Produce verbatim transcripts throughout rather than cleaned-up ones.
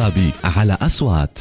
ترابي على أصوات.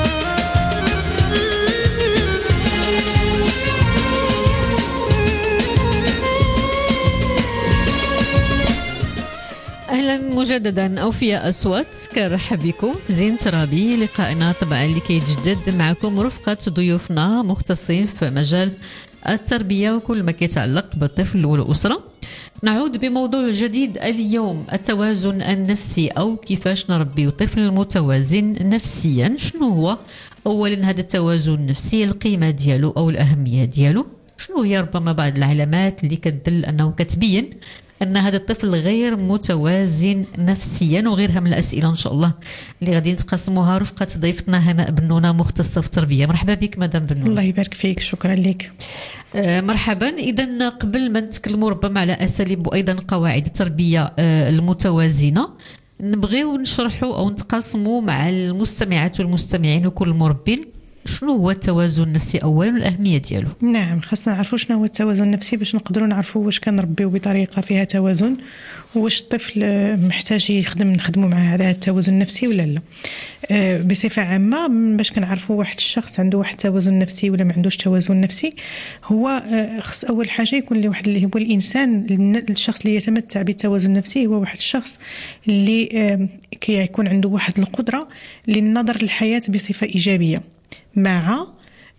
أهلا مجددا أوفياء أصوات، كنرحب بكم زين ترابي، لقائنا طبعا اللي كيتجدد معكم رفقة ضيوفنا مختصين في مجال التربية وكل ما كيتعلق بالطفل والأسرة. نعود بموضوع جديد اليوم، التوازن النفسي أو كيفاش نربي طفل متوازن نفسيا. شنو هو أولا هذا التوازن النفسي، القيمة ديالو أو الأهمية ديالو؟ شنو هي ربما بعض العلامات اللي كتدل أنه كتبين أن هذا الطفل غير متوازن نفسيا؟ وغيرها من الأسئلة إن شاء الله اللي غادي نتقاسموها رفقة ضيفتنا هناء بنونة مختصة في التربية. مرحبا بك مدام بنونة. الله يبارك فيك، شكرا لك. آه مرحبا. إذا قبل ما نتكلموا ربما على أساليب وأيضا قواعد التربية آه المتوازنة، نبغيو نشرحوا أو نتقاسموا مع المستمعات والمستمعين وكل المربين شنو هو التوازن النفسي اولا والاهميه ديالو. نعم، خاصنا نعرفوا شنو هو التوازن النفسي باش نقدروا نعرفوا واش كنربيو بطريقه فيها توازن، واش الطفل محتاج يخدم نخدموا معاه على التوازن النفسي ولا لا. أه بصفه عامه باش كنعرفوا واحد الشخص عنده واحد التوازن نفسي ولا ما عندوش توازن نفسي، هو أه خص اول حاجه يكون لي واحد اللي هو الانسان، الشخص اللي يتمتع بالتوازن النفسي هو واحد الشخص اللي أه كيكون عنده واحد القدره للنظر للحياه بصفه ايجابيه مع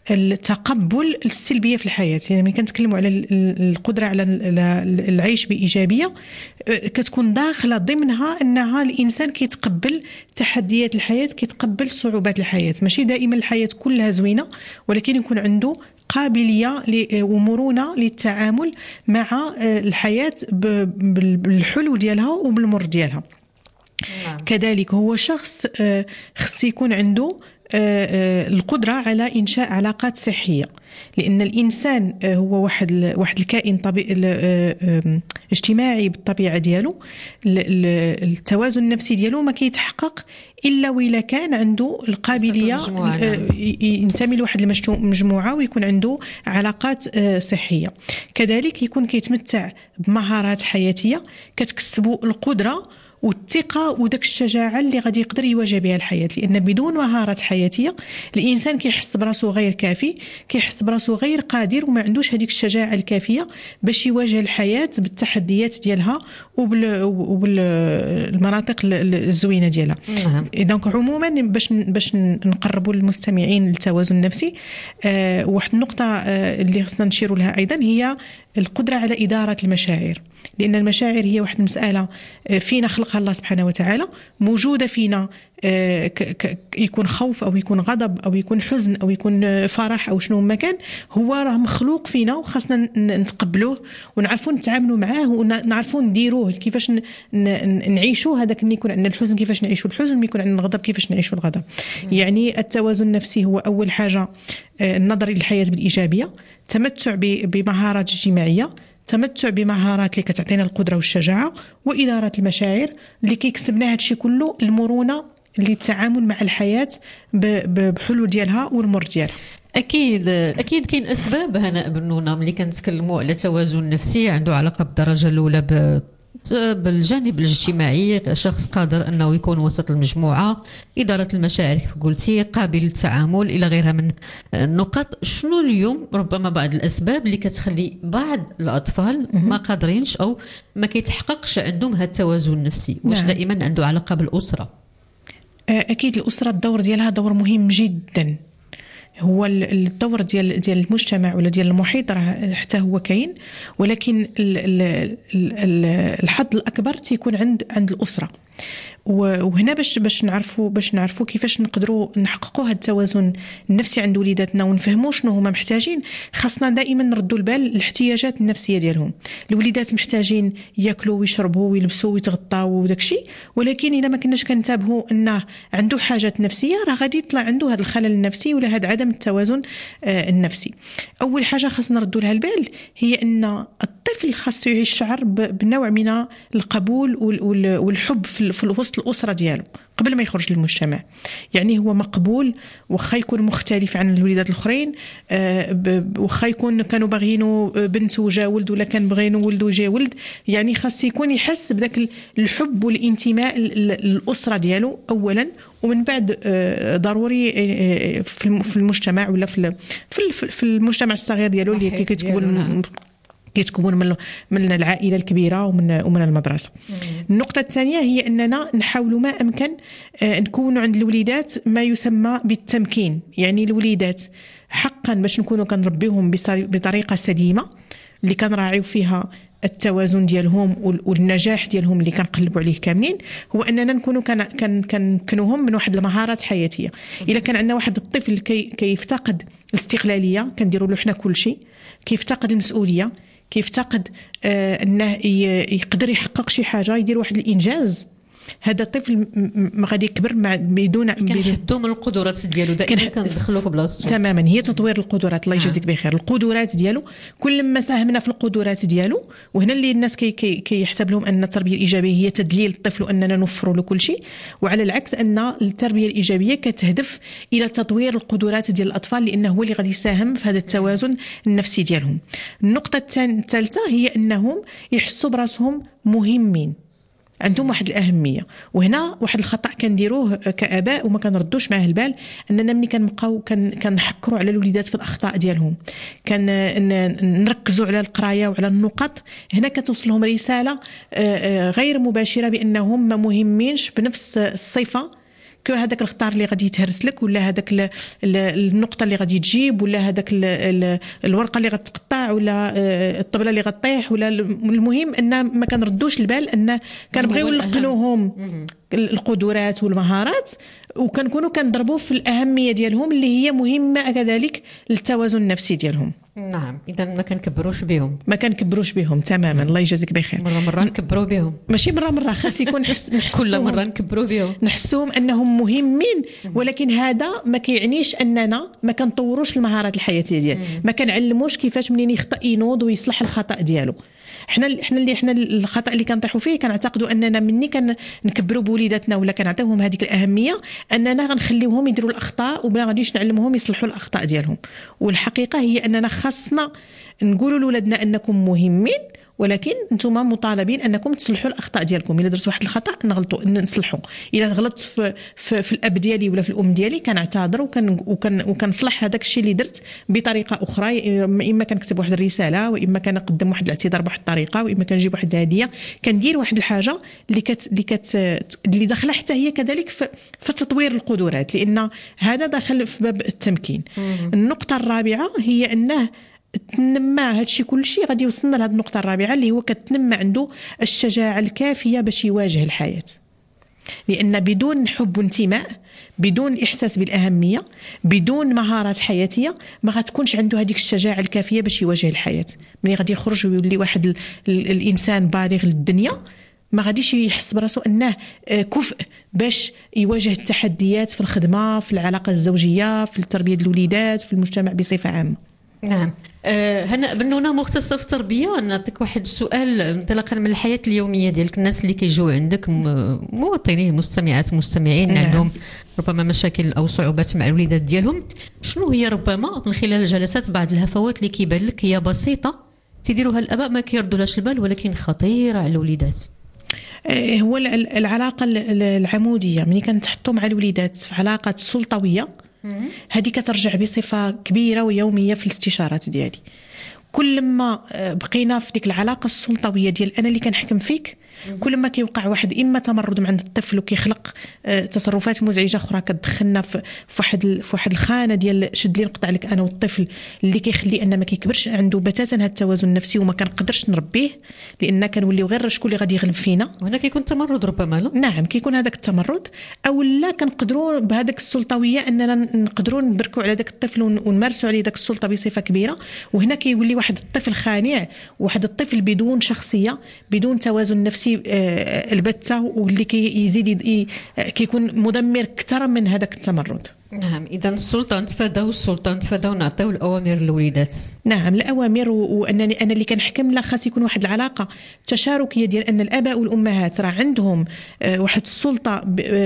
التقبل السلبية في الحياة. يعني ملي كنتكلموا على القدرة على العيش بإيجابية، كتكون داخلة ضمنها أنها الإنسان كيتقبل تحديات الحياة، كيتقبل صعوبات الحياة. ماشي دائما الحياة كلها زوينة، ولكن يكون عنده قابلية ومرونة للتعامل مع الحياة بالحلو ديالها وبالمر ديالها. نعم. كذلك هو شخص خص يكون عنده القدرة على إنشاء علاقات صحية، لأن الإنسان هو واحد واحد الكائن طبيعي اجتماعي بالطبيعة ديالو. التوازن النفسي ديالو ما كيتحقق إلا وإلا كان عنده القابلية ينتمي لواحد المجموعة ويكون عنده علاقات صحية. كذلك يكون كيتمتع بمهارات حياتية كتكسبه القدرة والثقة وداك الشجاعة اللي غادي يقدر يواجه بها الحياة. لأن بدون مهارات حياتية الإنسان كيحس براسو غير كافي، كيحس براسو غير قادر، وما عندوش هذيك الشجاعة الكافية باش يواجه الحياة بالتحديات ديالها وبالمناطق الزوينة ديالها. دونك عموما باش باش نقربوا للمستمعين التوازن النفسي، آه واحد النقطة آه اللي خصنا نشيروا لها أيضا هي القدرة على إدارة المشاعر. لأن المشاعر هي واحد المسألة فينا خلقها الله سبحانه وتعالى، موجودة فينا، يكون خوف أو يكون غضب أو يكون حزن أو يكون فرح أو شنو ما كان، هو راه مخلوق فينا وخاصنا نتقبلوه ونعرفوا نتعاملوا معاه ونعرفوا نديروه كيفاش نعيشوا هذاك. اللي يكون عندنا الحزن كيفاش نعيشوا الحزن، اللي يكون عندنا الغضب كيفاش نعيشوا الغضب. يعني التوازن النفسي هو أول حاجة النظر للحياة بالإيجابية، تمتع بمهارات اجتماعية، تمتع بمهارات اللي كتعطينا القدرة والشجاعة، وإدارة المشاعر اللي كيكسبنا هادشي كله المرونة للتعامل مع الحياة بحلول ديالها والمر ديالها. أكيد أكيد كاين أسباب هناء بنونة ملي كنتكلموا على توازن نفسي عنده علاقة بالدرجة الأولى ب بالجانب الاجتماعي، شخص قادر أنه يكون وسط المجموعة، إدارة المشاعر كيف قلتي، قابل للتعامل إلى غيرها من النقط. شنو اليوم ربما بعض الأسباب اللي كتخلي بعض الأطفال ما قادرينش أو ما كيتحققش عندهم هذا التوازن النفسي؟ واش نعم. دائما عنده علاقة بالأسرة؟ أكيد الأسرة الدور ديالها دور مهم جدا. هو الدور ديال ديال المجتمع ولا ديال المحيط راه حتى هو كاين، ولكن الحظ الأكبر تيكون عند عند الأسرة. وهنا باش باش نعرفوا باش نعرفوا كيفاش نقدروا نحققوا هذا التوازن النفسي عند وليداتنا ونفهموا شنو هما محتاجين. خاصنا دائما نردوا البال الاحتياجات النفسيه ديالهم. الوليدات محتاجين ياكلوا ويشربوا ويلبسوا ويتغطاوا وداك الشيء، ولكن اذا ما كناش كنتابعوا انه عنده حاجات نفسيه راه غادي يطلع عنده هذا الخلل النفسي ولا هذا عدم التوازن النفسي. اول حاجه خاصنا نردوا لها البال هي ان الطفل خاصو يعيش شعر بنوع من القبول والحب في وسط وسط الاسره ديالو قبل ما يخرج للمجتمع. يعني هو مقبول واخا يكون مختلف عن الوليدات الاخرين، واخا يكون كانوا باغيينه بنت وجا ولد ولا كان باغيينه ولد وجا ولد، يعني خاص يكون يحس بداك الحب والانتماء للاسره ديالو اولا، ومن بعد ضروري في المجتمع ولا في في المجتمع الصغير ديالو اللي كيتكون كيتكون من من العائله الكبيره ومن ومن المدرسه. النقطه الثانيه هي اننا نحاول ما امكن نكون عند الوليدات ما يسمى بالتمكين. يعني الوليدات حقا باش نكونوا كنربيهم بطريقه سليمه اللي كنراعيو فيها التوازن ديالهم والنجاح ديالهم اللي كنقلبوا عليه كاملين، هو اننا نكونوا كان كنكنوهم من واحد المهارات حياتيه. الا كان عندنا واحد الطفل كي كيفتقد الاستقلاليه كنديروا له حنا كل شيء، كيفتقد المسؤوليه، كيفتقد آه انه يقدر يحقق شي حاجه، يدير واحد الانجاز، هذا الطفل ما غادي يكبر مع بدون كنحدوا من القدرات ديالو دائما كندخلوه في بلاصتو. تماما، هي تطوير القدرات. الله يجازيك بخير. القدرات ديالو كل ما ساهمنا في القدرات ديالو، وهنا اللي الناس كي كيحسب لهم ان التربيه الايجابيه هي تدليل الطفل واننا نوفروا له كل شيء، وعلى العكس ان التربيه الايجابيه كتهدف الى تطوير القدرات ديال الاطفال، لانه هو اللي غادي يساهم في هذا التوازن النفسي ديالهم. النقطه الثالثه هي انهم يحسوا براسهم مهمين، عندهم واحد الأهمية. وهنا واحد الخطأ كنديروه كآباء وما كنردوش معاه البال، أننا ملي كنبقاو كنحكروا على الوليدات في الأخطاء ديالهم، كان نركزوا على القراية وعلى النقط، هنا كتوصلهم رسالة غير مباشرة بأنهم ما مهمينش بنفس الصفة هذاك الخطار اللي غادي يتهرس لك، ولا هذاك النقطه اللي غادي تجيب، ولا هذاك الورقه اللي غتقطع، ولا الطبله اللي غطيح، ولا المهم ان ما كنردوش البال ان كنبغيو نلقنوهم القدرات والمهارات، وكنكونوا كنضربوا في الاهميه ديالهم اللي هي مهمه كذلك للتوازن النفسي ديالهم. نعم، اذا ما كنكبروش بهم ما كنكبروش بهم تماما. الله يجازيك بخير. مره مره نكبروا بهم، ماشي مره مره، خاص يكون نحس كل مره نكبروا بهم، نحسوهم انهم مهمين، ولكن هذا ما كيعنيش اننا ما كنطوروش المهارات الحياتيه ديالنا، ما كنعلموش كيفاش منين يخطئ ينوض ويصلح الخطا ديالو. حنا حنا اللي حنا الخطا اللي كنطيحوا فيه كنعتقدوا اننا مني كنكبروا بوليداتنا ولا كنعطيوهم هذيك الاهميه اننا غنخليوهم يديروا الاخطاء وما غاديش نعلموهم يصلحوا الاخطاء ديالهم. والحقيقه هي اننا خاصنا نقولوا لولادنا انكم مهمين، ولكن انتم مطالبين انكم تصلحوا الاخطاء ديالكم. الا درت واحد الخطا نغلطوا نصلحوا، الا غلطت في, في, في الاب ديالي ولا في الام ديالي كنعتذر وكن وكن وكنصلح هذاك الشيء اللي درت بطريقه اخرى، اما كنكتب واحد الرساله، واما كنقدم واحد الاعتذار بواحد الطريقه، واما كنجيب واحد الهديه، كندير واحد الحاجه اللي كت اللي كت اللي داخله حتى هي كذلك في, في تطوير القدرات، لان هذا داخل في باب التمكين. النقطه الرابعه هي انه تنمى هادشي كل شيء غادي يوصلنا لهاد النقطه الرابعه اللي هو كتنمى عنده الشجاعه الكافيه باش يواجه الحياه، لان بدون حب وانتماء، بدون احساس بالاهميه، بدون مهارات حياتيه، ما غتكونش عنده هذيك الشجاعه الكافيه باش يواجه الحياه. ملي غادي يخرج ويولي واحد ال ال الانسان بالغ للدنيا، ما غاديش يحس براسو انه كفء باش يواجه التحديات في الخدمه، في العلاقه الزوجيه، في التربيه الوليدات، في المجتمع بصفه عامه. نعم. أه هنا بنونا مختصة في التربية، نعطيك واحد السؤال انطلاقا من الحياة اليومية ديالك. الناس اللي كيجوا عندك مواطنين مستمعات مستمعين نعم. عندهم ربما مشاكل أو صعوبات مع الوليدات ديالهم، شنو هي ربما من خلال الجلسات بعض الهفوات اللي كيبان لك هي بسيطة تيديروها الآباء ما كيردولاش البال ولكن خطيرة على الوليدات؟ هو العلاقة العمودية، ملي كنتحطوا مع الوليدات في علاقة سلطوية، هذه كترجع بصفه كبيره ويوميه في الاستشارات ديالي. كل ما بقينا في ديك العلاقه السلطويه ديال انا اللي كنحكم فيك، كل ما كيوقع واحد اما تمرد من عند الطفل وكيخلق تصرفات مزعجه اخرى كتدخلنا في واحد في واحد الخانه ديال شد لي نقطع لك انا والطفل، اللي كيخلي ان ما كيكبرش عنده بتاتا هذا التوازن النفسي وما كنقدرش نربيه، لان كنوليو غير شكون اللي غادي يغلب فينا. وهنا كيكون التمرد ربما. لا نعم، كيكون هذاك التمرد، او لا كنقدروا بهذاك السلطويه اننا نقدروا نبركوا على ذاك الطفل ونمارسوا عليه ذاك السلطه بصفه كبيره. وهنا كيولي واحد الطفل خانع، واحد الطفل بدون شخصيه، بدون توازن نفسي النفسي البتة واللي كيزيد كيكون مدمر اكثر من هذاك التمرد. نعم، إذا السلطة نتفاداو السلطة نتفاداو نعطيو الأوامر للوليدات. نعم الأوامر، وأنني أنا اللي كنحكم لا خاص يكون واحد العلاقة تشاركية ديال أن الآباء والأمهات راه عندهم واحد السلطة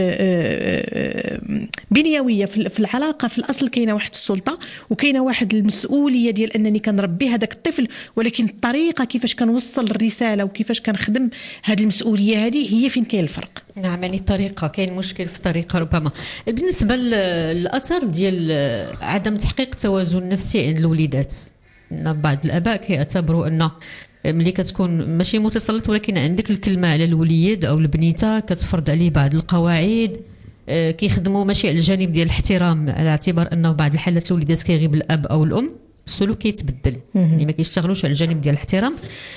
بنيوية في العلاقة. في الأصل كاينة واحد السلطة وكاينة واحد المسؤولية ديال أنني كنربي هذاك الطفل، ولكن الطريقة كيفاش كنوصل الرسالة وكيفاش كنخدم هذه المسؤولية هذه هي فين كاين الفرق. نعم، يعني الطريقة كاين مشكل في الطريقة ربما. بالنسبة للأثر ديال عدم تحقيق التوازن النفسي عند الوليدات، بعض الآباء كيعتبروا أن ملي كتكون ماشي متصلت ولكن عندك الكلمة على الوليد أو البنيته كتفرض عليه بعض القواعد، كيخدموا ماشي على الجانب ديال الاحترام، على اعتبار أنه بعض الحالات الوليدات كيغيب الأب أو الأم، السلوك كيتبدل، يعني ما كيشتغلوش على الجانب ديال الاحترام.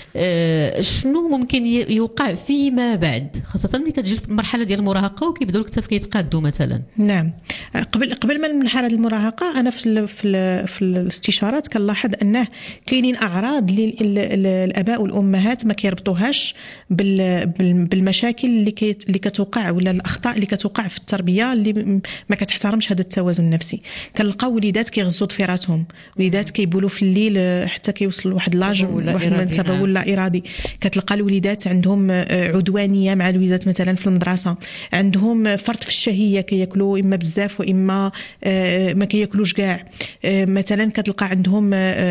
أه شنو ممكن يوقع فيما بعد، خاصه ملي كتجي المرحله ديال المراهقه وكيبداو الكتاف كيتقادوا مثلا؟ نعم، قبل قبل ما مرحله المراهقه انا في ال في ال في الاستشارات كنلاحظ انه كاينين اعراض للاباء والامهات ما كيربطوهاش بالمشاكل اللي كيت اللي كتوقع ولا الاخطاء اللي كتوقع في التربيه اللي ما كتحترمش هذا التوازن النفسي. كنلقاو وليدات كيغزوا ضفيراتهم، وليدات كيبولوا في الليل حتى كيوصلوا لواحد لاج واحد من التبول لا ارادي. كتلقى الوليدات عندهم عدوانيه مع الوليدات مثلا في المدرسه، عندهم فرط في الشهيه، كياكلوا اما بزاف واما ما كياكلوش كاع. مثلا كتلقى عندهم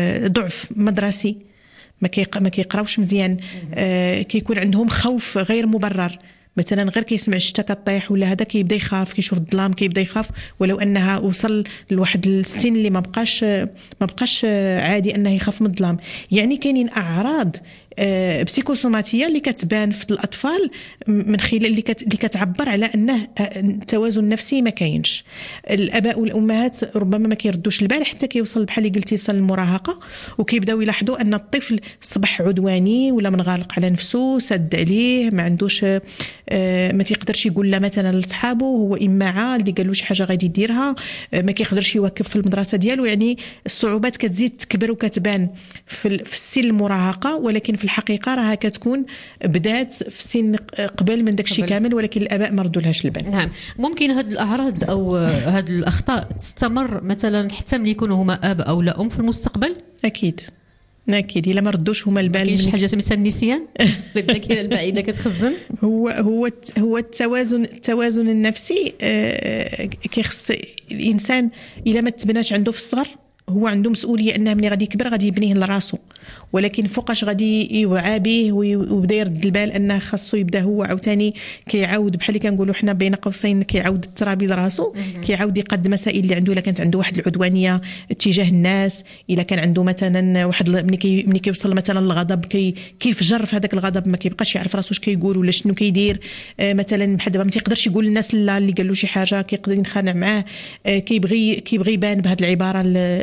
ضعف مدرسي، ما ما كيقراوش مزيان، كيكون عندهم خوف غير مبرر، مثلا غير كيسمع الشتا كطيح ولا هذا كيبدا يخاف، كيشوف الظلام كيبدا يخاف، ولو انها وصل لواحد السن اللي ما بقاش ما بقاش عادي انه يخاف من الظلام. يعني كاينين اعراض بسيكوسوماتيه اللي كتبان في الاطفال من خلال اللي, كت... اللي كتعبر على انه التوازن النفسي ما كاينش. الاباء والامهات ربما ما كيردوش البال حتى كيوصل بحال اللي قلتي صل المراهقه، وكيبداو يلاحظوا ان الطفل صبح عدواني ولا منغلق على نفسه، سد عليه، ما عندوش ما تيقدرش يقول لا مثلا لصحابه، هو اماعه اللي قال له شي حاجه غادي يديرها، ما كيقدرش يواكب في المدرسه ديالو. يعني الصعوبات كتزيد تكبر وكتبان في السن المراهقه، ولكن في الحقيقه راها كتكون بدات في سن قبل من داكشي كامل، ولكن الاباء ما ردولهاش البال. نعم، ممكن هاد الاعراض او هاد الاخطاء تستمر مثلا حتى ملي يكونوا هما اب او لا ام في المستقبل؟ اكيد اكيد، الا ما ردوش هما البال. كاين شي حاجه سميتها النسيان، الذاكره البعيده كتخزن. هو هو هو التوازن التوازن النفسي آه كيخص الانسان الا ما تبناش عنده في الصغر، هو عنده مسؤوليه انه ملي غادي يكبر غادي يبنيه لراسو، ولكن فوقاش غادي يوعى به ويبدا يرد البال انه خاصو يبدا هو عاوتاني كيعاود بحال اللي كنقولوا حنا بين قوسين كيعاود الترابي لراسو، كيعاود يقد مسائل اللي عنده. الا كانت عنده واحد العدوانيه تجاه الناس، الا كان عنده مثلا واحد ملي كي ملي كيوصل مثلا الغضب كي كيفجر في هذاك الغضب، ما كيبقاش يعرف راسو اش كيقول ولا شنو كيدير. آه مثلا بحال دابا ما تيقدرش يقول للناس لا اللي قال له شي حاجه، كيقدر ينخانع معاه، آه كيبغي كيبغي يبان بهذه العباره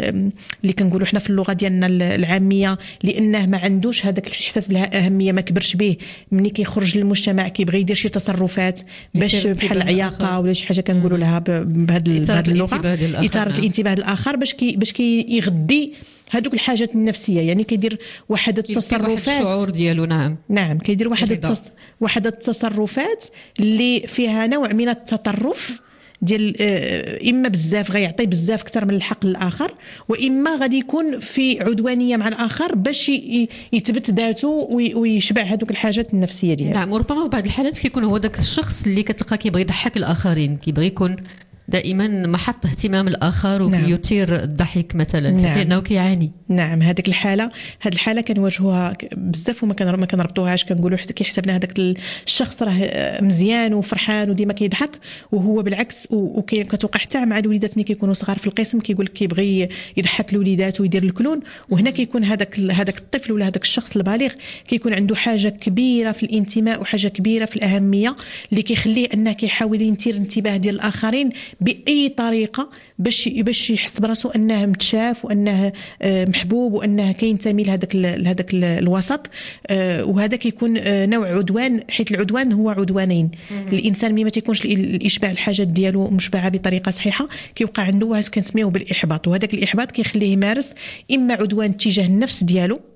اللي كنقولوا حنا في اللغه ديالنا العاميه، لانه ما عندوش هذاك الاحساس بالاهميه، ما كبرش به. ملي كيخرج للمجتمع كيبغي يدير شي تصرفات باش بحال عياقه ولا شي حاجه كنقولوا لها بهذه اللغه، اثاره الانتباه الاخر، باش كي باش كيغدي هذوك الحاجات النفسيه. يعني كيدير واحد التصرفات، واحد الشعور ديالو. نعم نعم، كيدير واحد التص... واحد التصرفات اللي فيها نوع من التطرف ديال اما بزاف غيعطي بزاف اكثر من الحق للاخر، واما غادي يكون في عدوانيه مع الاخر باش يثبت ذاته ويشبع هذوك الحاجات النفسيه ديالو. نعم، وربما في بعض الحالات كيكون هو ذاك الشخص اللي كتلقى كيبغي يضحك الاخرين، كيبغي يكون دائما محط اهتمام الاخر وكيثير نعم. الضحك مثلا، نعم. لانه كيعاني. نعم، هذيك الحاله هذه الحاله كنواجهوها بزاف وما ما كنربطوهاش، كنقولوا حتى كيحسبنا هذاك الشخص راه مزيان وفرحان وديما كيضحك، وهو بالعكس. وكتوقع حتى مع الوليدات ملي كيكونوا صغار في القسم، كيقول لك كيبغي يضحك الوليدات ويدير الكلون، وهنا كيكون هذاك هذاك الطفل ولا هذاك الشخص البالغ كيكون عنده حاجه كبيره في الانتماء وحاجه كبيره في الاهميه اللي كيخليه انه كيحاول ينتير الانتباه ديال الاخرين باي طريقه باش باش يحس براسو انه متشاف وانه محبوب وانه كينتمي لهذاك لهذاك الوسط. وهذا كيكون نوع عدوان، حيث العدوان هو عدوانين. الانسان ملي ما تيكونش الاشباع الحاجات ديالو مشبعه بطريقه صحيحه، كيوقع عنده واحد كنسميوه بالاحباط، وهذاك الاحباط كيخليه يمارس اما عدوان تجاه النفس ديالو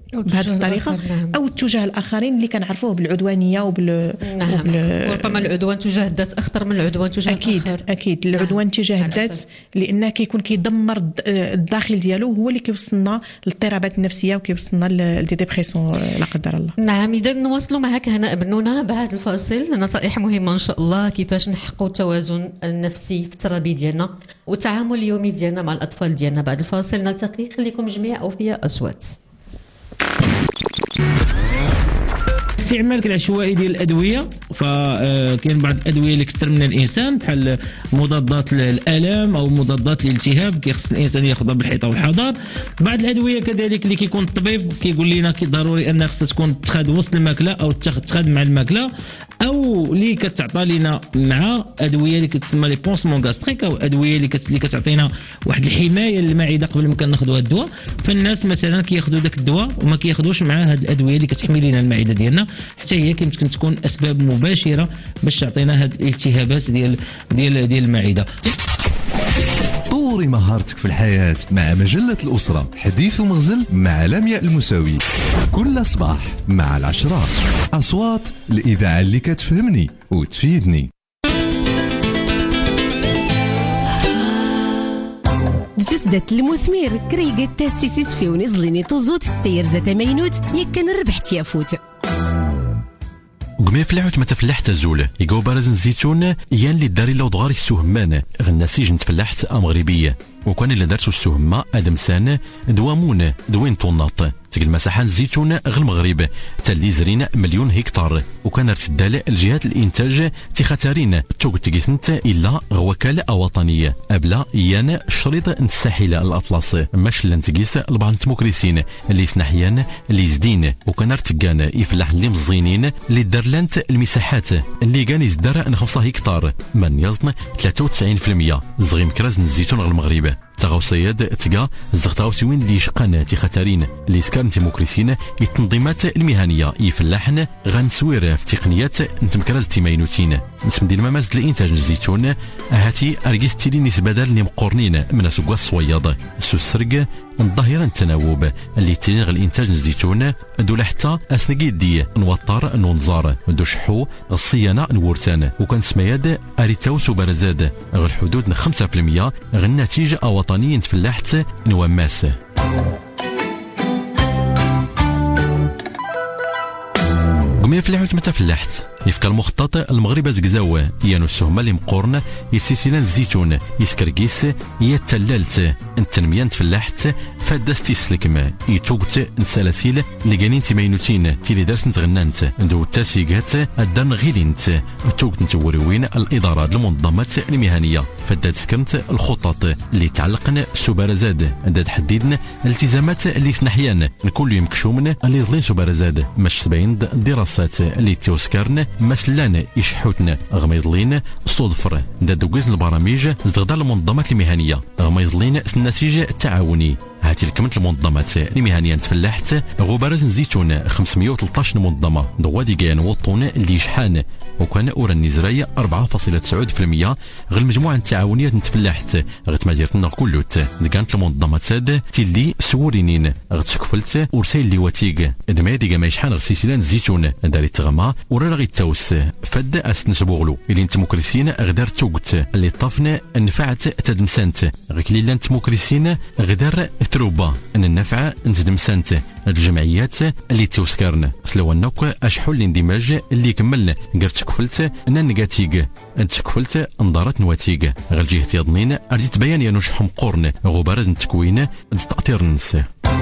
بهذه الطريقه نعم. او اتجاه الاخرين اللي كنعرفوه بالعدوانيه وبال نعم. وبال... وربما العدوان تجاه الذات اخطر من العدوان تجاه اكيد الاخر. اكيد العدوان تجاه الذات لانه كيكون كيدمر الداخل ديالو، هو اللي كيوصلنا للاضطرابات النفسيه وكيوصلنا لدي ديبرسيون لا قدر الله. نعم. اذا نواصلوا معك هنا بنونا بعد الفاصل، نصائح مهمه ان شاء الله كيفاش نحققوا التوازن النفسي في التربيه ديالنا والتعامل اليومي ديالنا مع الاطفال ديالنا. بعد الفاصل نلتقي، خليكم جميع اوفياء اصوات. استعمال العشوائي ديال الادويه، فكاين بعض الادويه اللي كثر من الانسان بحال مضادات الالام او مضادات الالتهاب كيخص الانسان ياخذها بالحيطه والحذر. بعض الادويه كذلك اللي كيكون الطبيب كيقول لنا كي ضروري انها خصها تكون تاخذ وسط الماكله او تاخذ مع الماكله، او اللي كتعطى لنا مع ادويه اللي كتسمى لي بونسمون غاستريك او ادويه اللي اللي كتعطينا واحد الحمايه للمعده قبل ما كناخذوا الدواء. فالناس مثلا كياخذوا داك الدواء وما كياخذوش مع هاد الادويه اللي كتحمي لنا المعده ديالنا، حتى هي يمكن تكون اسباب مباشره باش تعطينا هاد الالتهابات ديال ديال ديال المعده. طوري مهارتك في الحياة مع مجلة الأسرة، حديث ومغزل مع لمياء المساوي، كل صباح مع العشرة. أصوات الإذاعة اللي كتفهمني وتفيدني. تسدت المثمير كريقة تاسيسيس في ونزليني توزوت تير زات مينوت يكن ربح تيافوت. قمي فلاحوت ما تفلحت زول يقو بارز الزيتون يان اللي داري لو دغاري السهمان غنا سيجن تفلحت امغربيه وكان اللي دارتو السهمه ادمسان دوامون دوين طوناط تقل مساحه الزيتون غير المغرب تالي زرين مليون هكتار وكان ارتدال الجهات الانتاج تخاترين توق تقيسنت الا وكاله وطنيه ابلا يان الشريط الساحله الاطلس ماش لنتقيس البعض التموكريسين اللي سنحيان اللي زدين وكان ارتقان يفلح اللي مزينين اللي دار لانت المساحات اللي كان يزدر خمسة هكتار من يزن ثلاثة وتسعين بالمئة زغيم كراز الزيتون غير المغرب تغوصياد تقا زغتاوسوين اللي شقان تخاترين اللي سكان تيموكريسين التنظيمات المهنيه يفلاحن غنسوير في تقنيات نتمكراز تيماينوتين نسم ديال مماز الانتاج الزيتون هاتي ارجيس تيلي نسبه دال اللي مقورنين من سوق الصوياد سو السرق الظاهره التناوب اللي تيلين الانتاج الزيتون دولا حتى اسنقي دي نوطر نونزار دو شحو الصيانه نورتان وكان سمياد اريتاو سوبرزاد غير حدود خمسة بالمئة غير النتيجه وطنيا تفلاحت نواماس. قمي فلاحوت متى فلاحت يفكر المخطط المغرب زقزاو يانو السهمه اللي مقورن يسلسلان الزيتون يسكركيس يتلالت التنميه تفلاحت فداس تيسلكم يتوقت السلاسل اللي كانين تيماينوتين تيلي دارس نتغنانت ندو التاسيقات الدرن غيلينت توقت نتوروين الاداره المنظمات المهنيه فدات سكنت الخطط اللي تعلقن سوبرزاد داد حديدن الالتزامات اللي سنحيان كل يوم كشومن اللي ظلين سوبرزاد مش سبعين دراسات اللي توسكرن مسلان يشحوتنا غميضلين صدفر داد وقزن البرامج زغدال المنظمات المهنيه غميضلين النتيجه التعاوني هاتي الكمنت المنظمات المهنيه تفلحت غبرز الزيتون خمسمئة وثلاثة عشر منظمه دوادي كان وطون اللي شحان وكان اورا النزرايه أربعة فاصلة تسعة بالمئة غير المجموعه التعاونيه نتفلحت غت مديرتنا كلوت كانت المنظمات ساد تيلي سورينين غتسكفلت ورسيل اللي واتيق دمادي ما يشحان غسيسلان الزيتون داري تغما ورا غي تاوس فد اسنسبوغلو اللي انت مكرسين غدار توقت اللي طافنا نفعت تدمسانت غكليلا انت مكرسين غدار تروبا ان النفع نزد مسانت الجمعيات اللي توسكرن سلو النوك اشحول الاندماج اللي كملنا قرت كفلت ان نيجاتيك انت كفلت انظارت نواتيك غير جهه يضنين اريد بيان يا نشح مقورن غبارز التكوين تاثير الناس.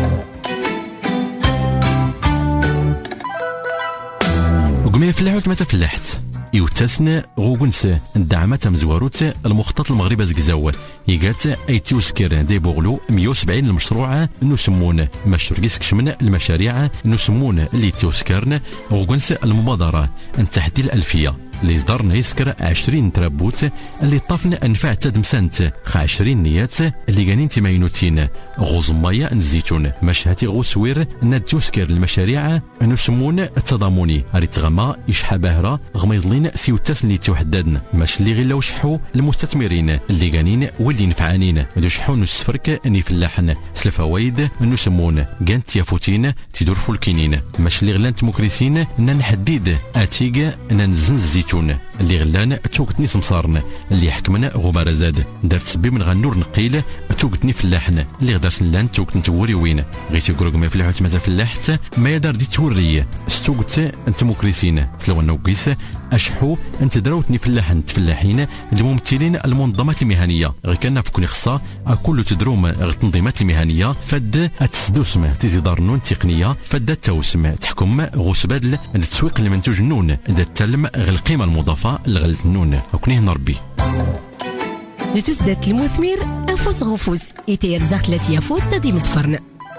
وقمي فلاحوت ما تفلحت يوتسن غوغنس الدعمات مزواروت المخطط المغرب زقزاو يقات اي تيوسكر دي بوغلو مئة وسبعين المشروع نسمون مشروع كشمن المشاريع نسمون اللي تيوسكرن غوغنس المبادره التحدي الالفيه اللي صدرنا يسكر عشرين ترابوت اللي طافن انفع تدمسنت خ عشرين نيات اللي قانين تماينوتين غوز مايا الزيتون مشهاتي غوسوير نادجوسكر المشاريع نسمون التضامني ريتغما يشحى باهرة غميضلين سيوتاس اللي توحدادن ماش اللي غير لو شحو المستثمرين اللي قانين واللي نفعانين دو شحو نسفرك اني فلاحن سلفوايد نسمون قانت يافوتين تدور فولكينين ماش اللي غلان تموكريسين ان نحديد اتيق ان نزن الزيتون اللي غلان توقتني سمصارن اللي حكمنا غبار زاد دارت سبي من غنور نقيل توقتني فلاحن اللي غدار سلان توقت نتوري وين غيتي كروك ما فلاحوت مازال فلاحت ما يدار دي توري ستوقت انت مكريسين سلو نوقيس اشحو انت دراوتني فلاحن تفلاحين الممثلين المنظمات المهنيه غير كان فكوني خصا كل تدروم التنظيمات المهنيه فد اتسدوسم تزيدار نون تقنيه فد التوسم تحكم غوس بدل التسويق المنتوج النون دا تلم غير القيمه المضافه لغلة النون كوني هنا ربي دي تسدات المثمر انفوس غفوس يتير زاخت لاتي يفوت تدي متفرن.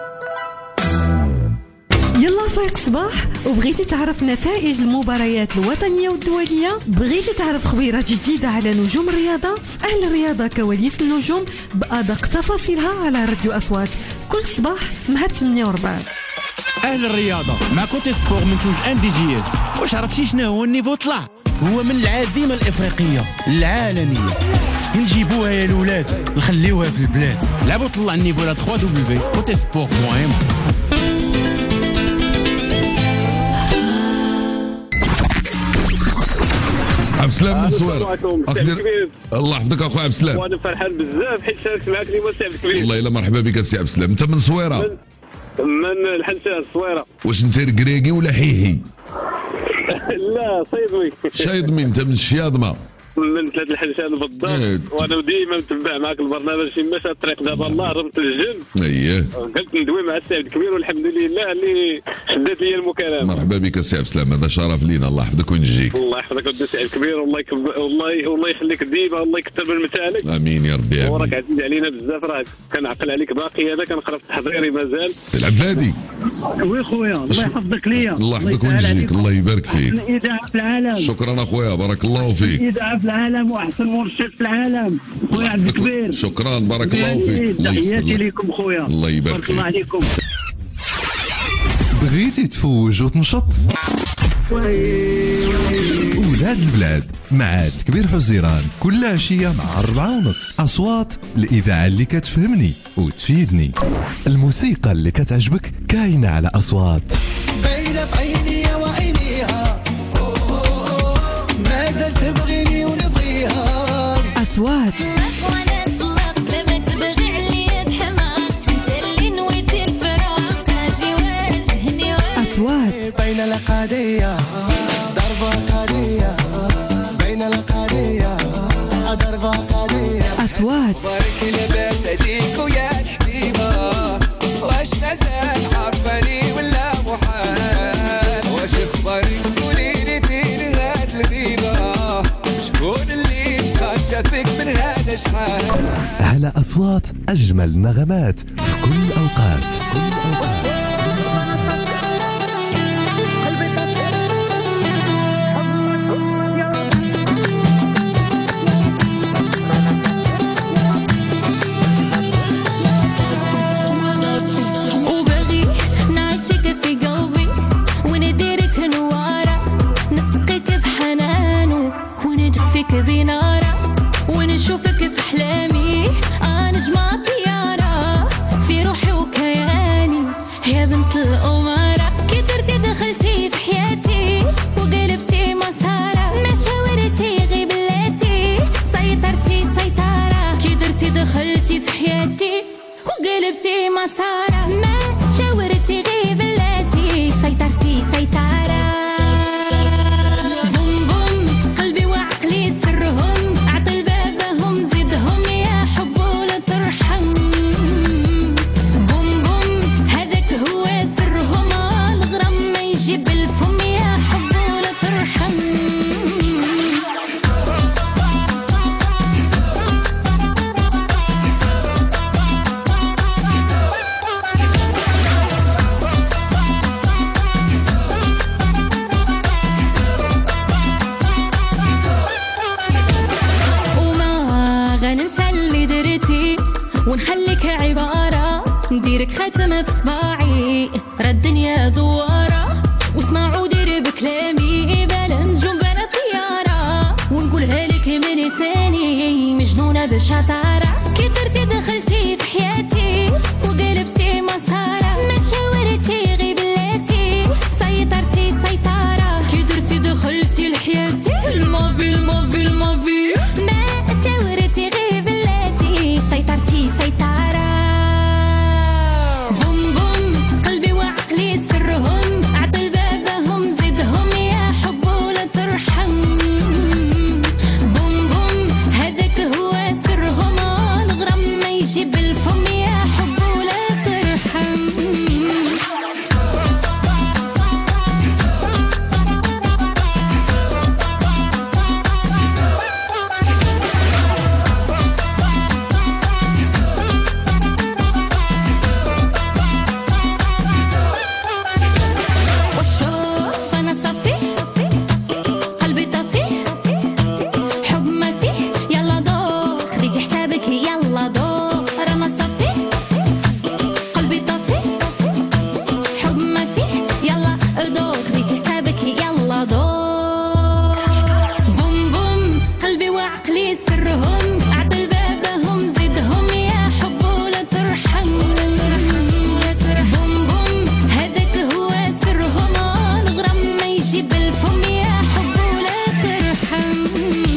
يلا فايق صباح وبغيتي تعرف نتائج المباريات الوطنية والدولية، بغيتي تعرف خبيرات جديدة على نجوم الرياضة، أهل الرياضة كواليس النجوم بأدق تفاصيلها على راديو أصوات كل صباح مع ثمانية وربع. أهل الرياضة مع كوتي سبور منتوج ام دي جي اس. واش عرفتي شنو هو النيفو طلع؟ هو من العزيمة الإفريقية العالمية نجيبوها يا الولاد نخليوها في البلاد. لعبوا طلع النيفو لا دبليو دبليو كوتي سبور بوان ام. عبد السلام من الصويرة الله يحفظك اخويا عبد السلام. وانا فرحان بزاف حيت شاركت معك اليوم سي عبد الكبير. والله الا مرحبا بك سي عبد السلام. انت من الصويرة؟ من, من الحنشاه الصويرة. واش انت ركراكي ولا حيحي؟ لا صيدوي. شايدمي. انت من الشياضمه؟ من ثلاث الحنشان بالضبط. وانا ديما متبع معك البرنامج في مشى الطريق دابا الله ربط الجن. اييه قلت ندوي مع السي عبد الكبير والحمد لله اللي شدت لي المكالمه. مرحبا بك السي عبد السلام، هذا شرف لينا. الله يحفظك وينجيك. الله يحفظك ودي السي عبد الكبير والله يكب... والله والله يخليك ديما الله يكثر من مثالك. امين يا ربي. وراك عزيز علينا بزاف، راك كنعقل عليك باقي انا كنقرا في تحضيري مازال. العبادي وي خويا الله يحفظك ليا. الله يحفظك وينجيك. الله يبارك فيك. الاذاعه في العالم. شكرا اخويا بارك الله فيك. الاذاعه في العالم واحسن مرشد في العالم خويا عبد الكبير. شكرا بارك الله فيك. تحياتي لكم خويا. الله يبارك فيك. الله عليكم. بغيتي تفوج وتنشط ولاد البلاد مع كبير حزيران كل عشية مع أربعة ونص. أصوات الإذاعة اللي كتفهمني وتفيدني. الموسيقى اللي كتعجبك كاينة على أصوات. باينة في عيني وعينيها ما زلت تبغيني ونبغيها. أصوات أصوات بين القضية ضربة قضية بين القضية ضربة قضية. أصوات بارك لباس هديك ويا الحبيبة واش مازال عرفاني ولا محال. واش اخبارك قوليلي فين هاد الغيبة شكون اللي كشفك من هذا شحال. على أصوات أجمل نغمات في كل أوقات. كل أوقات. بنارة ونشوفك في حلامي أنا نجمع طيارة في روحي وكياني يا بنت الأمارة. كي درتي دخلتي في حياتي وقلبتي مسارة ما شاورتي غير بلاتي سيطرتي سيطرة. كي درتي دخلتي في حياتي وقلبتي مسارة ما شاورتي غير بلاتي سيطرتي سيطرة. اللي درتي ونخليك عبارة نديرك خاتمة في صباعي راه الدنيا دوارة واسمعوا دير بكلامي بلا نجوم بلا طيارة ونقولها لك من تاني مجنونة بالشطارة كي درتي دخلتي في حياتي وقلبتي مسارة ما تشاورتي غير بلاتي سيطرتي سيطرة كي درتي دخلتي لحياتي المافي المافي المافي ما شاورتي غير بلاتي سيطرتي سيطرة بوم بوم قلبي وعقلي سرهم عطل بابهم زدهم يا حب ولا ترحم بوم بوم هذاك هو سرهم الغرام ما يجي بالفم يا حب ولا ترحم وشوف أنا صافي قلبي طافي حب ما فيه يلا دور خديتي حسابك يلا دور رانا صافي قلبي طافي حب ما فيه يلا دور خديتي حسابك يلا دور بوم بوم قلبي وعقلي سرهم عطل بابهم زدهم يا حب ولا ترحم بوم بوم هذاك هو سرهم الغرام ما يجي بالفم يا حب ولا ترحم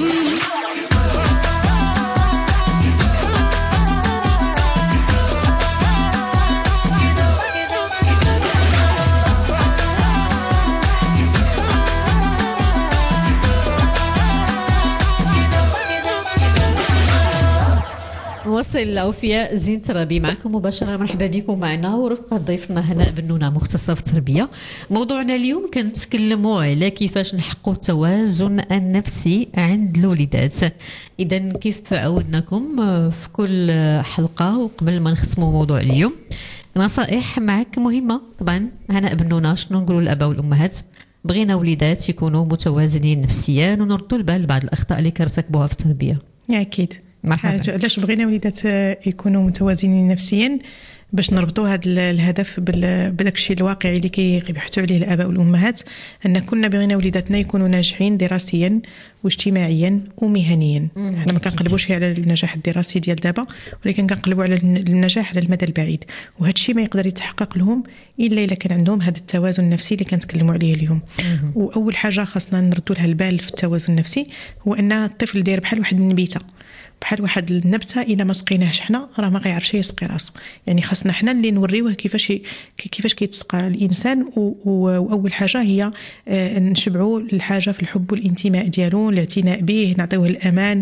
نوصل الأوفياء زين ترابي معكم مباشرة. مرحبا بكم معنا ورفقة ضيفنا هناء بنونة مختصة في التربية. موضوعنا اليوم كنتكلموا على كيفاش نحققوا التوازن النفسي عند الوليدات. إذا كيف عودناكم في كل حلقة وقبل ما نختموا موضوع اليوم نصائح معك مهمة. طبعا هناء بنونة شنو نقولوا للآباء والأمهات بغينا وليدات يكونوا متوازنين نفسيا ونردوا البال بعض الأخطاء اللي كرتكبوها في التربية. أكيد. مرحبا. علاش بغينا وليدات يكونوا متوازنين نفسيا؟ باش نربطوا هذا الهدف بداك الشيء الواقعي اللي كيبحثوا عليه الاباء والامهات، ان كنا بغينا وليداتنا يكونوا ناجحين دراسيا واجتماعيا ومهنيا. حنا ما كنقلبوش على النجاح الدراسي ديال دابا، ولكن كنقلبوا على النجاح على المدى البعيد، وهذا الشيء ما يقدر يتحقق لهم الا الا كان عندهم هذا التوازن النفسي اللي كنتكلموا عليه اليوم. واول حاجه خاصنا نردوا لها البال في التوازن النفسي هو ان الطفل داير بحال واحد النبيته، بحال واحد النبته الا ما سقيناهش حنا راه ما غيعرفش يسقي راسو. يعني خاصنا حنا اللي نوريوه كيفاش كيفاش كيتسقى الانسان. واول حاجه هي نشبعوا الحاجه في الحب والانتماء ديالو، الاعتناء به، نعطيوه الامان،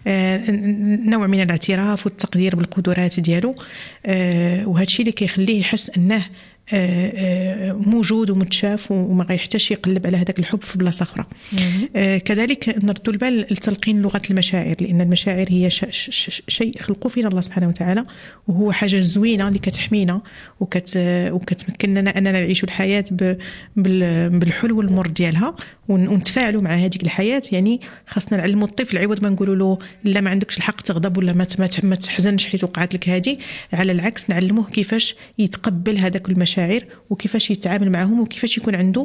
نوع من الاعتراف والتقدير بالقدرات ديالو. وهذا الشيء اللي كيخليه يحس انه موجود ومتشاف وما غيحتاجش يقلب على هذاك الحب في بلاصه اخرى. كذلك نردوا البال لتلقين لغه المشاعر، لان المشاعر هي شيء خلقوا فينا الله سبحانه وتعالى، وهو حاجه زوينه اللي كتحمينا وكت وكتمكننا اننا نعيشوا الحياه بالحلو والمر ديالها ونتفاعلوا مع هذيك الحياه. يعني خاصنا نعلموا الطفل عوض ما نقولوا له لا ما عندكش الحق تغضب ولا ما ما تحزنش حيت وقعت لك هذه، على العكس نعلموه كيفاش يتقبل هذاك المشاعر وكيفاش يتعامل معهم وكيفاش يكون عنده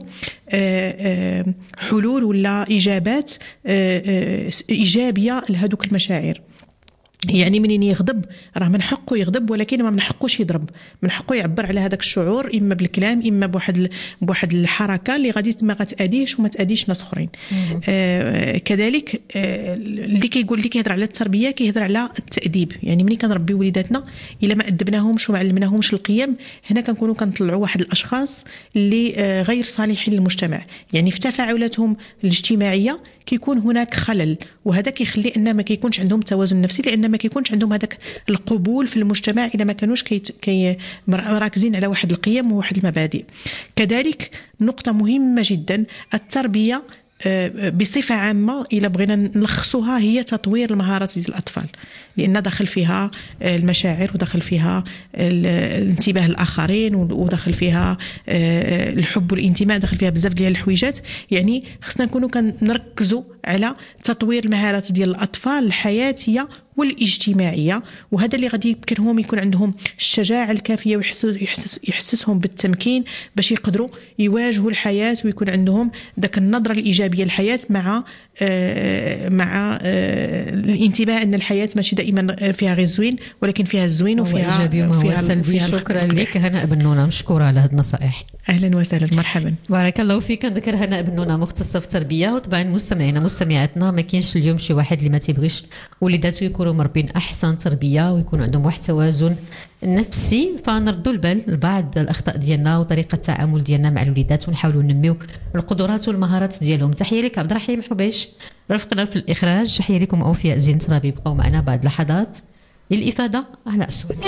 حلول ولا إجابات إيجابية لهذوك المشاعر. يعني منين يغضب راه من حقه يغضب، ولكن ما من حقوش يضرب، من حقه يعبر على هذاك الشعور اما بالكلام اما بواحد بواحد الحركه اللي غادي ما غتاديش وما تاديش ناس اخرين. آه كذلك آه اللي كيقول اللي كيهضر على التربيه كيهضر على التاديب. يعني ملي كنربي وليداتنا الا ما ادبناهمش وما علمناهمش القيم، هنا كنكونوا كنطلعوا واحد الاشخاص اللي آه غير صالحين للمجتمع. يعني في تفاعلاتهم الاجتماعيه كيكون هناك خلل، وهذا كيخلي ان ما كيكونش عندهم توازن نفسي، لان ما كيكونش عندهم هذاك القبول في المجتمع اذا ما كانوش كي كي راكزين على واحد القيم وواحد المبادئ. كذلك نقطه مهمه جدا التربيه بصفة عامة إلا بغينا نلخصوها هي تطوير المهارات ديال الأطفال، لأن داخل فيها المشاعر وداخل فيها الانتباه الآخرين وداخل فيها الحب والانتماء، داخل فيها بزاف ديال الحويجات. يعني خصنا نكونوا كنركزوا على تطوير المهارات ديال الأطفال الحياتية والاجتماعية، وهذا اللي غادي يمكنهم يكون عندهم الشجاعة الكافية ويحسس يحسس يحسسهم بالتمكين باش يقدروا يواجهوا الحياة ويكون عندهم ذاك النظرة الإيجابية للحياة مع آه مع آه الانتباه أن الحياة ماشي دائما فيها غير الزوين ولكن فيها الزوين وفيها إيجابي وما فيها هو سلبي. شكرا لك هناء بنونة، مشكورة على هذه النصائح. أهلا وسهلا، مرحبا، بارك الله فيك. نذكر هناء بنونة مختصة في التربية. وطبعا مستمعينا مستمعاتنا ما كاينش اليوم شي واحد اللي ما تيبغيش وليداتو يكونوا مربين أحسن تربية ويكون عندهم واحد توازن نفسي. فنردوا البال لبعض الأخطاء ديالنا وطريقة التعامل ديالنا مع الوليدات ونحاولوا ننميو القدرات والمهارات ديالهم. تحية لك عبد الرحيم حبيش رفقنا في الإخراج. تحية لكم أوفياء زين ترابي. بقوا معنا بعد لحظات للإفادة على أسود.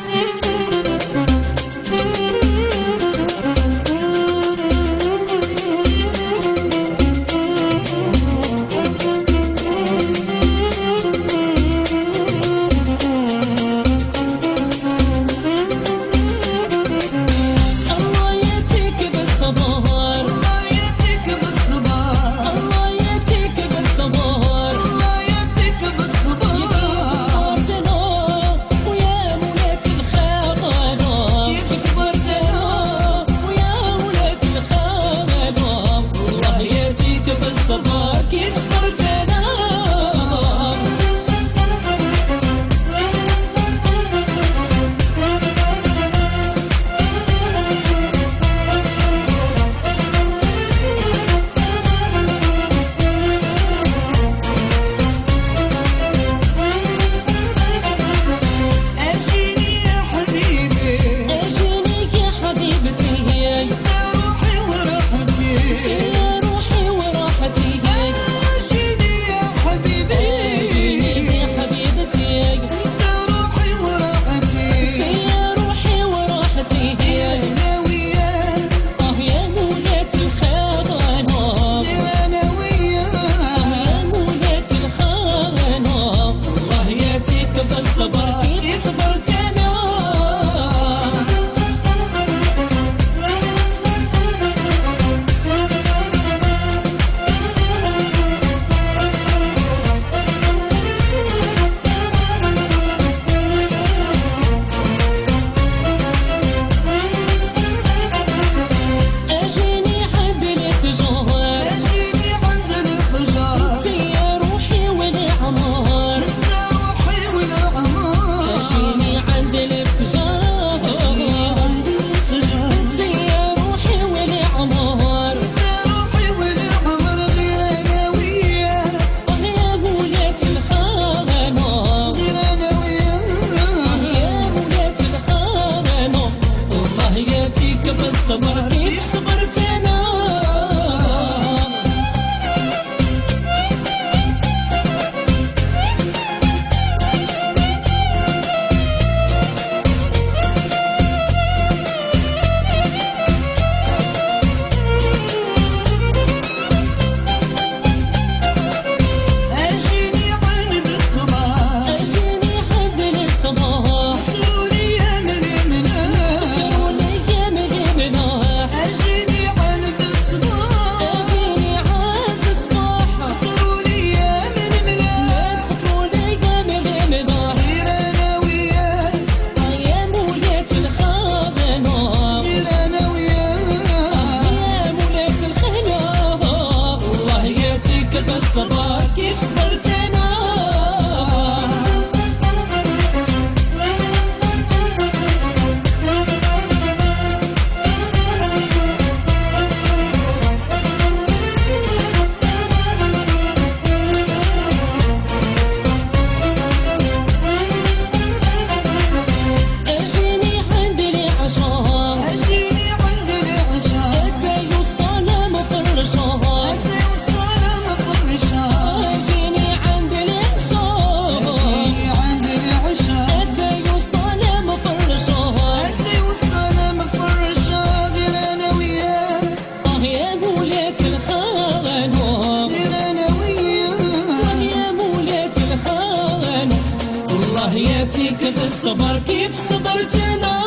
بالصبر كيف صبرتنا.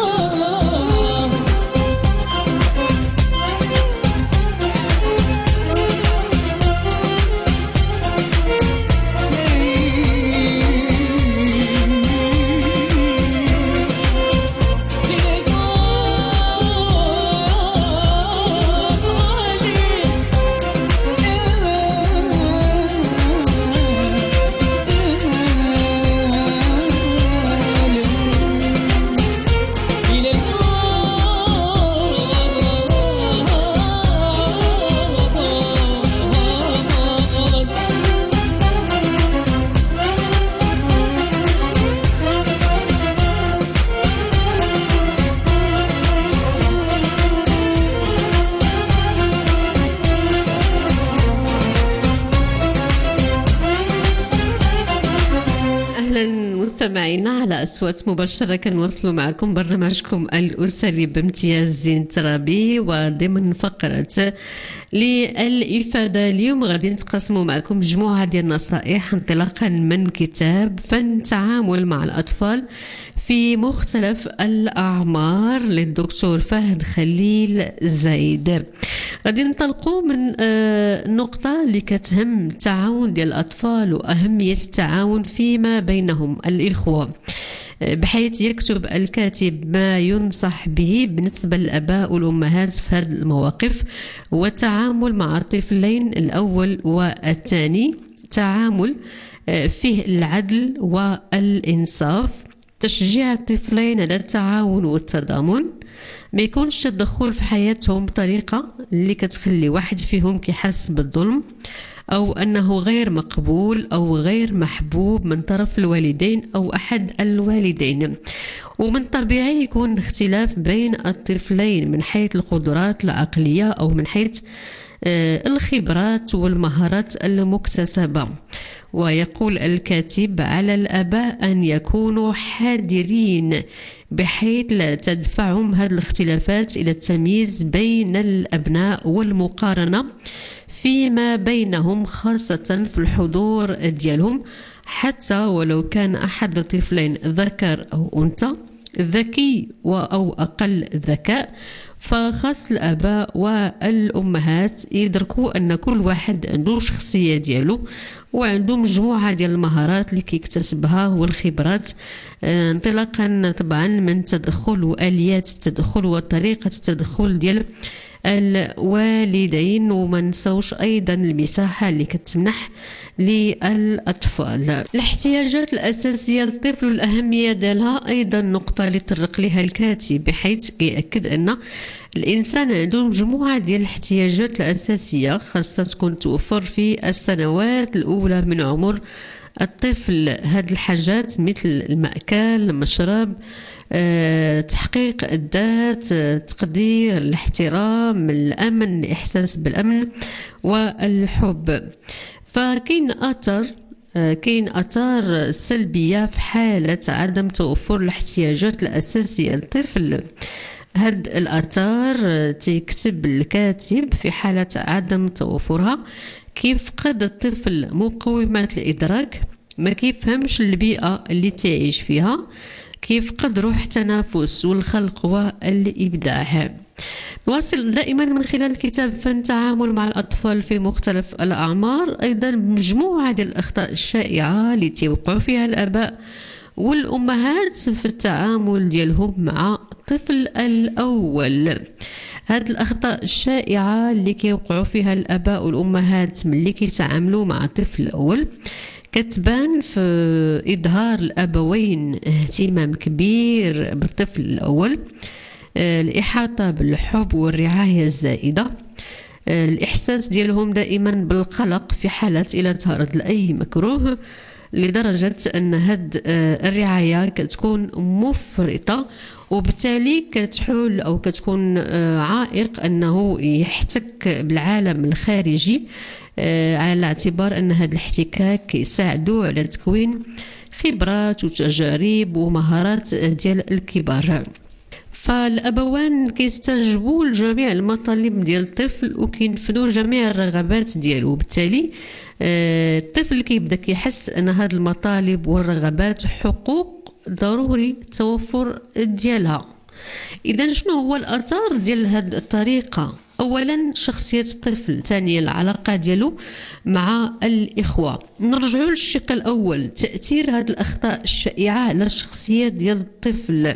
مستمعينا على أصوات مباشرة كنواصلوا معكم برنامجكم الأسري بامتياز زين ترابي، وضمن فقرة للإفادة اليوم غادي نتقاسموا معكم مجموعة ديال النصائح انطلاقا من كتاب فن التعامل مع الأطفال في مختلف الأعمار للدكتور فهد خليل زايد. غادي ننطلقوا من النقطة اللي كتهم التعاون ديال الأطفال وأهمية التعاون فيما بينهم الإخوة، بحيث يكتب الكاتب ما ينصح به بالنسبة للآباء والأمهات في هذه المواقف والتعامل مع الطفلين الأول والثاني، تعامل فيه العدل والإنصاف، تشجيع الطفلين على التعاون والتضامن، ما يكونش تدخل في حياتهم بطريقة اللي كتخلي واحد فيهم كيحس بالظلم أو أنه غير مقبول أو غير محبوب من طرف الوالدين أو أحد الوالدين. ومن طبيعي يكون اختلاف بين الطفلين من حيث القدرات العقلية أو من حيث الخبرات والمهارات المكتسبة. ويقول الكاتب على الآباء أن يكونوا حذرين بحيث لا تدفعهم هذه الاختلافات إلى التمييز بين الأبناء والمقارنة فيما بينهم، خاصة في الحضور ديالهم، حتى ولو كان أحد الطفلين ذكر أو أنثى، ذكي أو أقل ذكاء، فخاص الآباء والأمهات يدركوا أن كل واحد عنده شخصية ديالو وعنده مجموعة ديال المهارات اللي كيكتسبها والخبرات، انطلاقا طبعا من تدخل وآليات التدخل وطريقة التدخل ديال الوالدين، وما نسوش أيضا المساحة اللي كتمنح للأطفال. الاحتياجات الأساسية للطفل والأهمية ديالها أيضا نقطة اللي طرق لها الكاتب، بحيث يأكد أن الإنسان عنده مجموعة ديال الاحتياجات الأساسية خاصة تكون توفر في السنوات الأولى من عمر الطفل. هذه الحاجات مثل المأكل، المشرب، أه، تحقيق الذات، تقدير، الاحترام، الأمن، الإحساس بالأمن والحب. فكاين أثر كاين أثار سلبية في حالة عدم توفر الاحتياجات الأساسية للطفل. هاد الآثار تكتب الكاتب في حالة عدم توفرها كيفقد الطفل مقومات الإدراك، ما كيفهمش البيئة اللي تعيش فيها، كيفقد روح التنافس والخلق والإبداع. نواصل دائما من خلال كتاب فن التعامل مع الأطفال في مختلف الأعمار أيضا مجموعة ديال الأخطاء الشائعة اللي تيوقعوا فيها الآباء والأمهات في التعامل ديالهم مع الطفل الأول. هاد الأخطاء الشائعة اللي كيوقعوا فيها الآباء والأمهات ملي كيتعاملوا مع الطفل الأول كتبان في إظهار الأبوين اهتمام كبير بالطفل الأول، الإحاطة بالحب والرعاية الزائدة، الإحساس ديالهم دائما بالقلق في حالة إلى تعرض لأي مكروه، لدرجة أن هاد الرعاية كتكون مفرطة وبالتالي كتحول أو كتكون عائق أنه يحتك بالعالم الخارجي، على اعتبار أن هذا الاحتكاك كيساعدوا على تكوين خبرات وتجارب ومهارات ديال الكبار. فالأبوان كيستجيبوا لجميع المطالب ديال الطفل وكينفذوا جميع الرغبات ديالو، بالتالي الطفل كيبدا كيحس أن هذه المطالب والرغبات حقوق ضروري التوفر ديالها. إذا شنو هو الأثر ديال هذه الطريقة؟ أولا شخصية الطفل، ثانيا العلاقة ديالو مع الإخوة. نرجعوا للشق الأول، تأثير هذه الأخطاء الشائعة على الشخصية ديال الطفل،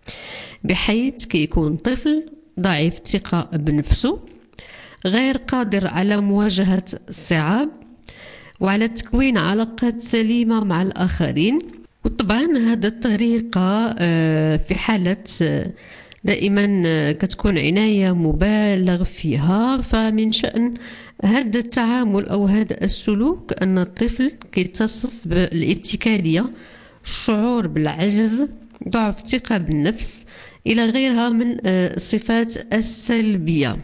بحيث كيكون طفل ضعيف الثقة بنفسه، غير قادر على مواجهة الصعاب وعلى تكوين علاقات سليمة مع الآخرين. وطبعا هذه الطريقة في حالة دائما كتكون عناية مبالغ فيها، فمن شأن هذا التعامل أو هذا السلوك أن الطفل كيتصف بالاتكالية، الشعور بالعجز، ضعف الثقة بالنفس، إلى غيرها من الصفات السلبية.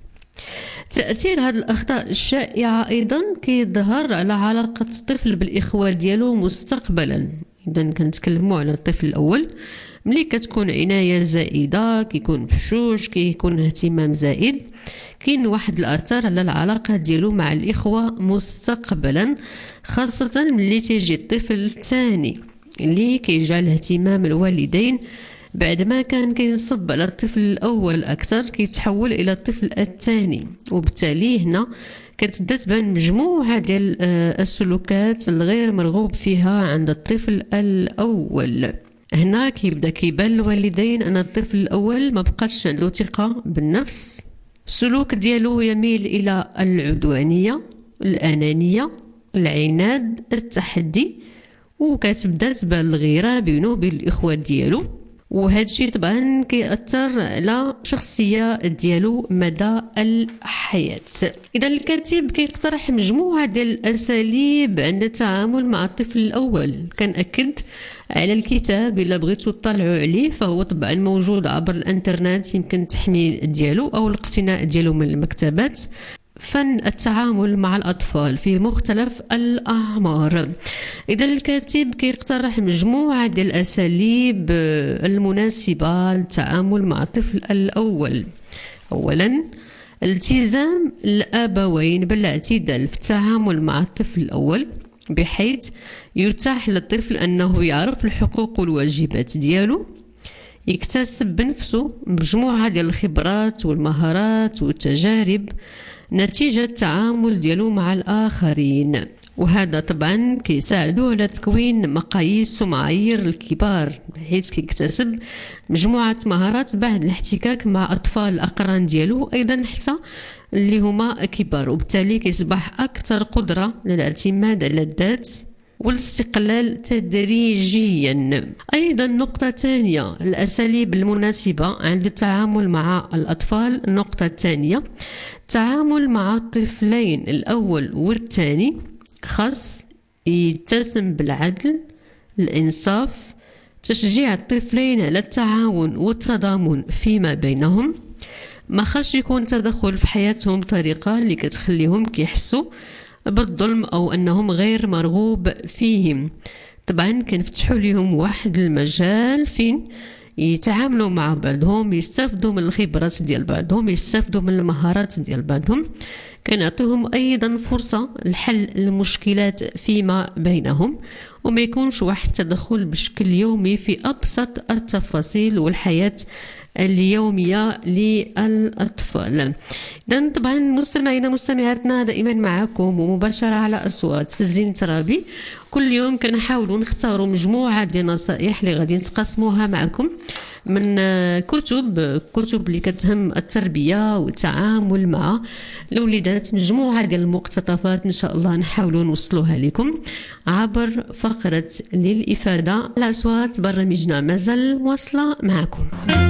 تأثير هذه الأخطاء الشائعة أيضا كيظهر على علاقة الطفل بالإخوة ديالو مستقبلا، إذا كنتكلموا على الطفل الأول. ملي كتكون عناية زائدة، كيكون بشوش، كيكون اهتمام زائد، كاين واحد الأثر على العلاقة ديالو مع الإخوة مستقبلا، خاصة ملي تيجي الطفل الثاني اللي كيجعل اهتمام الوالدين بعد ما كان كينصب على الطفل الأول أكثر كيتحول إلى الطفل الثاني، وبالتالي هنا كتبدا تبان مجموعة ديال السلوكات الغير مرغوب فيها عند الطفل الأول. هنا كيبدا كيبان الوالدين أن الطفل الأول ما بقاش عنده ثقة بالنفس، السلوك ديالو يميل إلى العدوانية، الأنانية، العناد، التحدي، وكتبدا تبان الغيرة بينه وبين الإخوة ديالو، وهذا الشيء طبعا كيأثر على شخصية ديالو مدى الحياة. إذا الكاتب كيقترح مجموعة ديال الأساليب عند التعامل مع الطفل الأول. كنأكد على الكتاب إلا بغيتو تطلعوا عليه فهو طبعا موجود عبر الانترنت، يمكن التحميل ديالو أو الاقتناء ديالو من المكتبات. فن التعامل مع الأطفال في مختلف الأعمار. إذا الكاتب كيقترح مجموعة ديال الأساليب المناسبة للتعامل مع الطفل الأول. أولا، التزام الأبوين بالاعتدال في التعامل مع الطفل الأول، بحيث يتاح للطفل أنه يعرف الحقوق والواجبات ديالو، يكتسب بنفسه مجموعة ديال الخبرات والمهارات والتجارب نتيجة التعامل ديالو مع الآخرين، وهذا طبعا كيساعدو على تكوين مقاييس ومعايير الكبار، بحيث كيكتسب مجموعة مهارات بعد الاحتكاك مع أطفال الأقران ديالو أيضا حتى اللي هما كبار، وبالتالي كيصبح أكثر قدرة للاعتماد على الذات والاستقلال تدريجيا. أيضا نقطة ثانية، الأساليب المناسبة عند التعامل مع الأطفال. النقطة الثانية، التعامل مع الطفلين الأول والثاني خاص يتسم بالعدل، الإنصاف، تشجيع الطفلين على التعاون والتضامن فيما بينهم، ما خاص يكون تدخل في حياتهم بطريقة اللي كتخليهم كيحسوا بالظلم أو أنهم غير مرغوب فيهم. طبعا كنفتحوا لهم واحد المجال فين يتعاملوا مع بعضهم، يستافدوا من الخبرات ديال بعضهم، يستافدوا من المهارات ديال بعضهم، كنعطيهم أيضا فرصة لحل المشكلات فيما بينهم، وما يكونش واحد تدخل بشكل يومي في أبسط التفاصيل والحياة اليومية للأطفال. إذن طبعا مستمعينا مستمعاتنا دائما معكم ومباشرة على أصوات في الزين الترابي. كل يوم كنحاولوا نختاروا مجموعة ديال النصائح اللي غادي نتقاسموها معكم من كتب كتب اللي كتهم التربية والتعامل مع الأوليدات، مجموعة ديال المقتطفات إن شاء الله نحاولوا نوصلوها لكم عبر فقرة للإفادة. الأصوات برنامجنا مازال واصلة معكم.